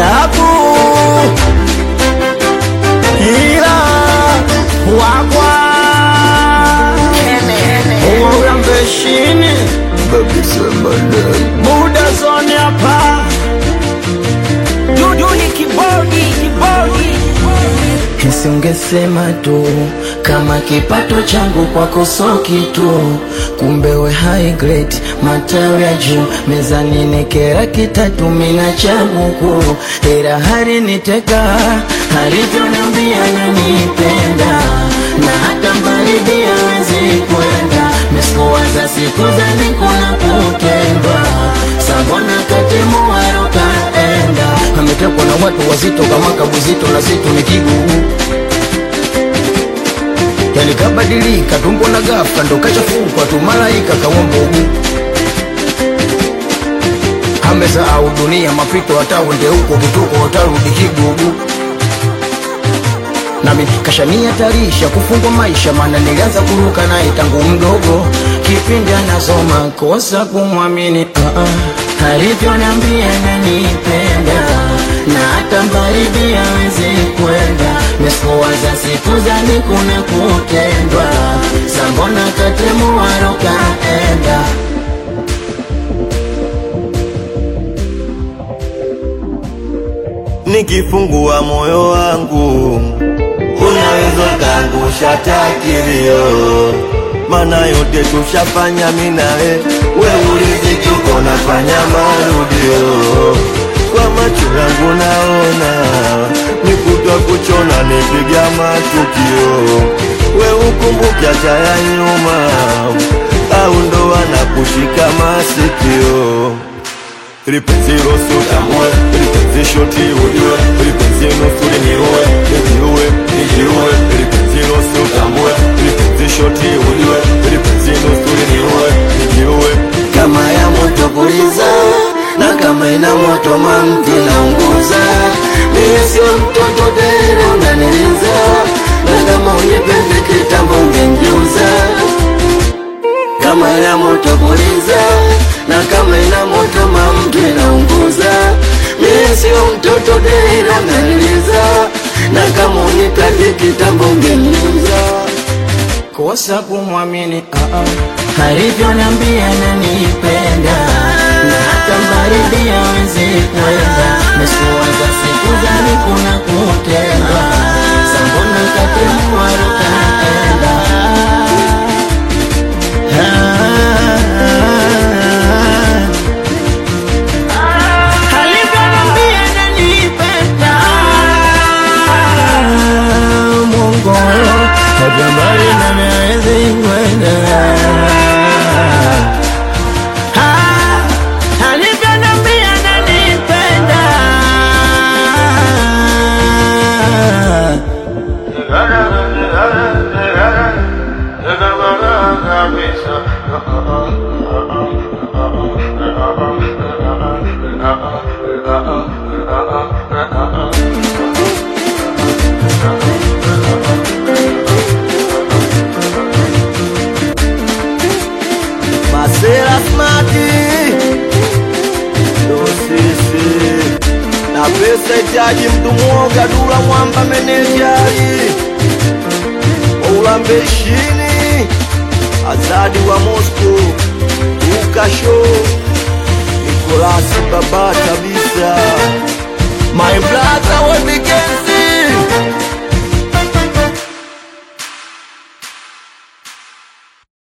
ajabu ila wakwa urambeshini babi sembale muda zone hapa Duduli kibodi Nisingesema tu kama kipato changu kwako so kitu, kumbe we high grade matawi ya juu, mezani nekera kitatu mina chabuku, ila hari niteka alivyoniambia nanipenda, na hata mbaridi hawezi kwenda, mesikuwaza siku za nikuna kutendwa, sabona katimu waroka enda, ametekwa na watu wazito kama kabuzito na zitu ni kigugu, yani kabadilika tumbo na ghafla ndo kachafuka tu malaika kawambugu, amesahau dunia mapito hata uende huko kituko utarudi kigugu, nami kashania tarisha kufungwa maisha, maana nilianza kuruka naye tangu mdogo, kipindi anasoma kosa kumwamini alivyoniambia nanipenda, na hata mbaridi hawezi kwenda, mesikuwaza siku za nikuna kutendwa, sambona katemu waroka enda. Nikifungua moyo wangu unaweza kaangusha takilio, mana yote tushafanya minae, we ulizituko nafanya marudio, kwa macho yangu naona nikutwa kuchona nipiga matukio, we ukumbuke acha ya nyuma au ndo wanakushika masikio, lipenzi rosu tambue, lipenzi shoti ujue, lipenzi nusuri niue, nijiue, lipenzi rosu tambue, lipenzi shoti ujue, lipenzi nusuri niue, nijiue. Kama ya moto kuliza, na kama ina moto mamti naunguza, mimi sio mtoto tena unaniliza, na kama unipendi kitambo ungeniuza. Kama ya moto kuliza, na kama ina moto mamti naunguza, mimi sio mtoto tena unaniliza, na kama unipendi kitambo ungeniuza. Kosa kumwamini alivyoniambia nanipenda, na hata mbaridi hawezi kwenda, mesikuwaza siku za nikuna kutendwa, sambona katemu waroka enda. Alivyoniambia nanipenda, Mungu hata mbali na miezi kwenda, alivyoniambia nanipenda, Masera smati ndo sisi, na pesa itaji mtu mwoga, dula mwamba menejari Ulambeshini, Azadi wa Moscow, Ukasho, Nikolasi Babati.